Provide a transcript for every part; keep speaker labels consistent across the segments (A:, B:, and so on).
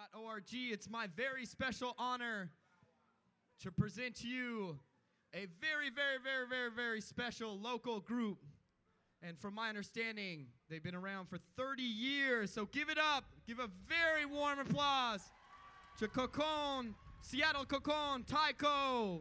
A: Org. It's my very special honor to present to you a very, very, very, very, very special local group. And from my understanding, they've been around for 30 years. So give it up. Give a very warm applause to Cocoon, Seattle Cocoon, Taiko.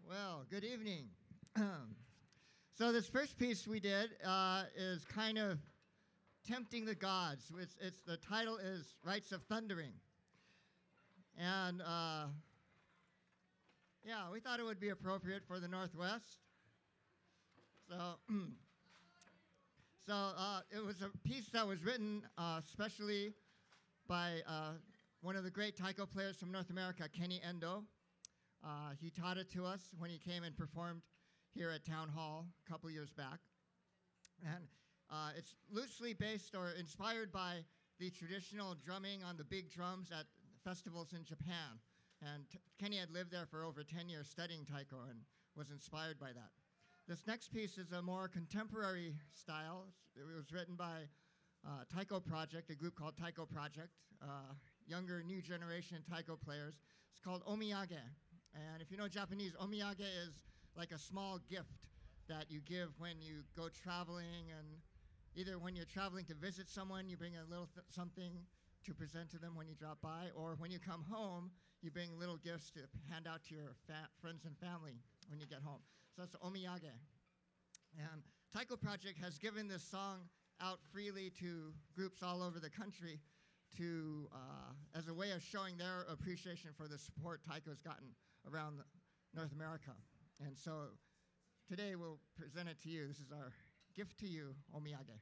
B: Well, good evening. So this first piece we did is kind of tempting the gods. The title is Rites of Thundering, and yeah, we thought it would be appropriate for the Northwest. So, it was a piece that was written specially by one of the great taiko players from North America, Kenny Endo. He taught it to us when he came and performed here at Town Hall a couple years back. And it's loosely based or inspired by the traditional drumming on the big drums at festivals in Japan. And Kenny had lived there for over 10 years studying taiko and was inspired by that. This next piece is a more contemporary style. It was written by Taiko Project, a group called Taiko Project, younger, new generation taiko players. It's called omiyage. And if you know Japanese, omiyage is like a small gift that you give when you go traveling, and either when you're traveling to visit someone, you bring a little something to present to them when you drop by, or when you come home, you bring little gifts to hand out to your friends and family when you get home. So that's omiyage. And Taiko Project has given this song out freely to groups all over the country to as a way of showing their appreciation for the support taiko's gotten around North America. And so today we'll present it to you. This is our gift to you, omiyage.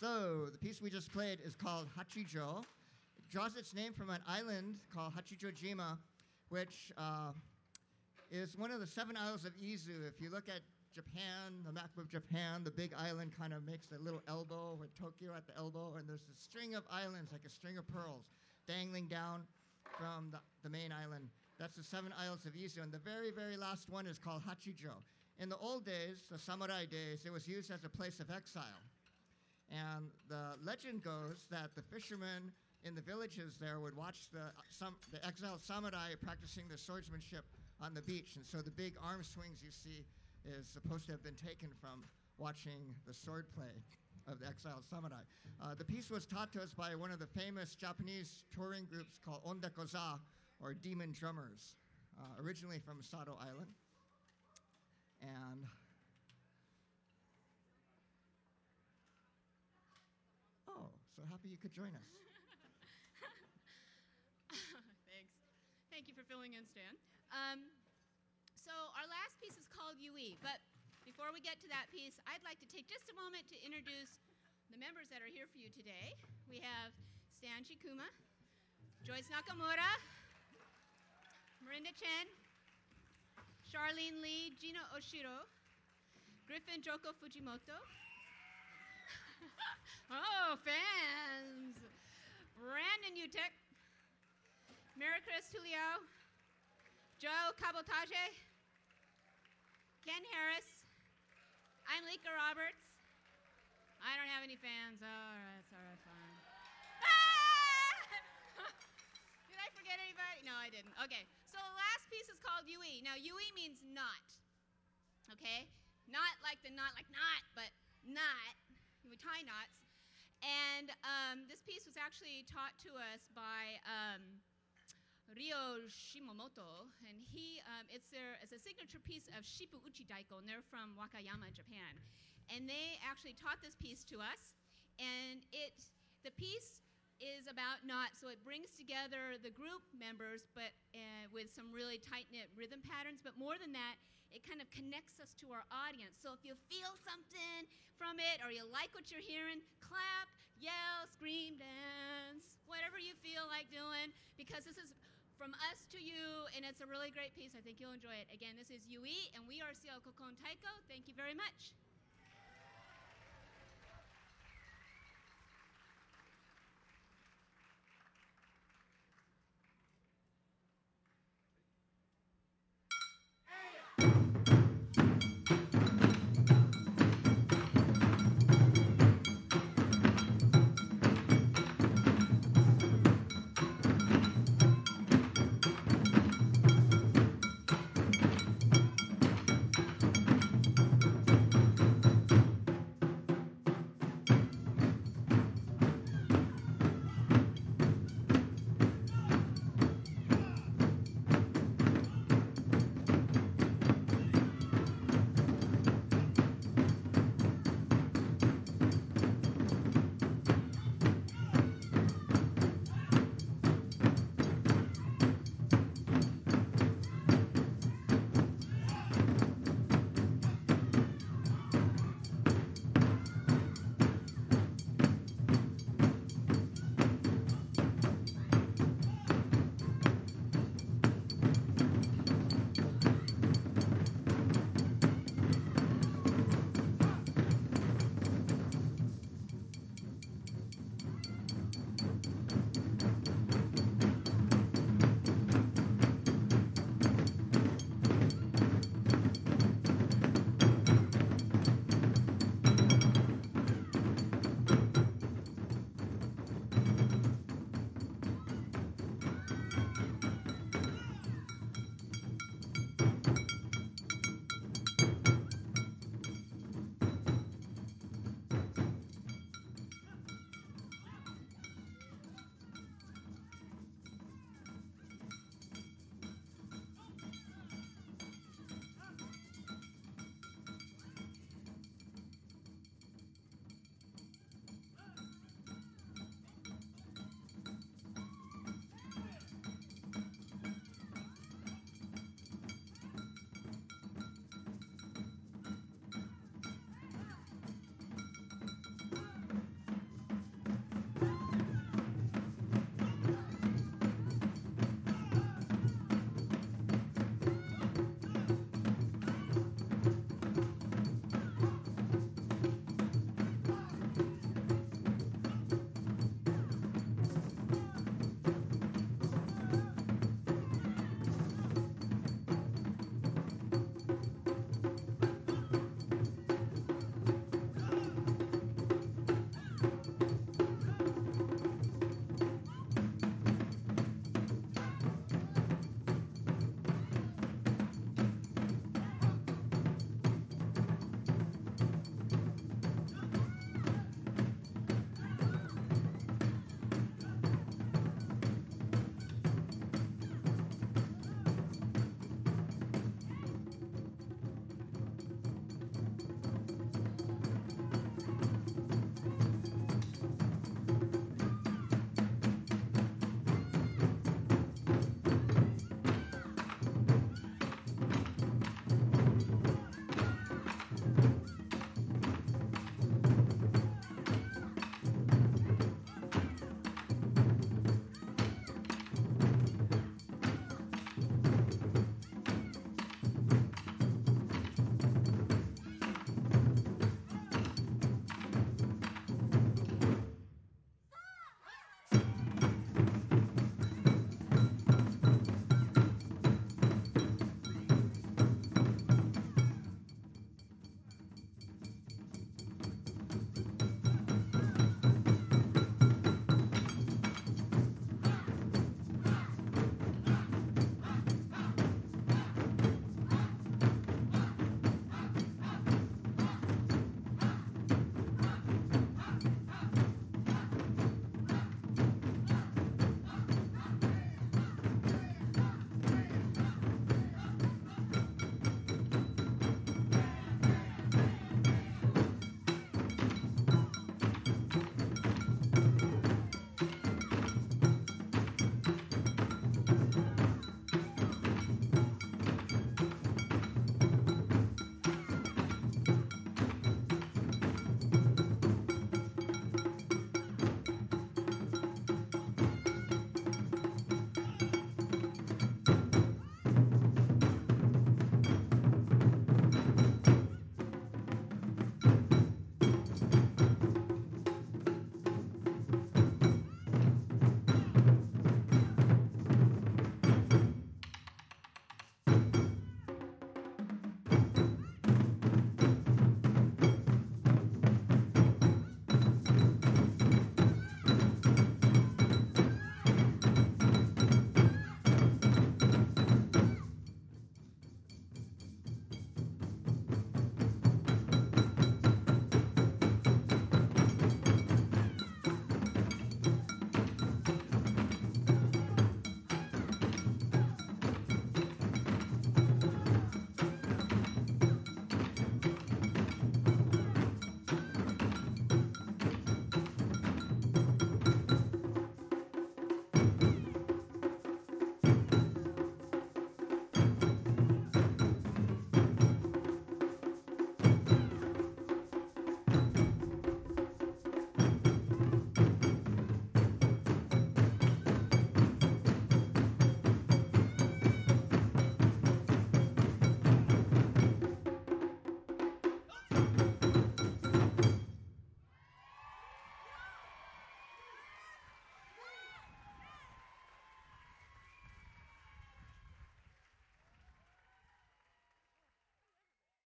B: So the piece we just played is called Hachijo. It draws its name from an island called Hachijojima, which is one of the 7 isles of Izu. If you look at Japan, the map of Japan, the big island kind of makes a little elbow with Tokyo at the elbow, and there's a string of islands like a string of pearls dangling down from the main island. That's the 7 isles of Izu, and the very, very last one is called Hachijo. In the old days, the samurai days, it was used as a place of exile. And the legend goes that the fishermen in the villages there would watch the exiled samurai practicing their swordsmanship on the beach. And so the big arm swings you see is supposed to have been taken from watching the swordplay of the exiled samurai. The piece was taught to us by one of the famous Japanese touring groups called Ondekoza, or Demon Drummers, originally from Sado Island. And oh, so happy you could join us.
C: Thanks. Thank you for filling in, Stan. So our last piece is called Yui, but before we get to that piece, I'd like to take just a moment to introduce the members that are here for you today. We have Stan Shikuma, Joyce Nakamura, Marinda Chen, Charlene Lee, Gina Oshiro, Griffin Joko Fujimoto. Oh, fans! Brandon Utek, Maricris Tuliao, Joe Cabotage, Ken Harris. I'm Lika Roberts. I don't have any fans. All right, it's all right, fine. Ah! Did I forget anybody? No, I didn't. Okay, so the last piece is called Yui. Now, Yui means knot. Okay? Not like the knot, like knot, but knot. We tie knots. And this piece was actually taught to us by Ryo Shimamoto, and it's a signature piece of Shippu Uchi Daiko, and they're from Wakayama, Japan. And they actually taught this piece to us, and the piece is about knots, so it brings together the group members, but with some really tight-knit rhythm patterns. But more than that, it kind of connects us to our audience. So if you feel something from it, or you like what you're hearing, clap, yell, scream, dance, whatever you feel like doing, because this is from us to you, and it's a really great piece. I think you'll enjoy it. Again, this is Yui, and we are Seokokon Taiko. Thank you very much.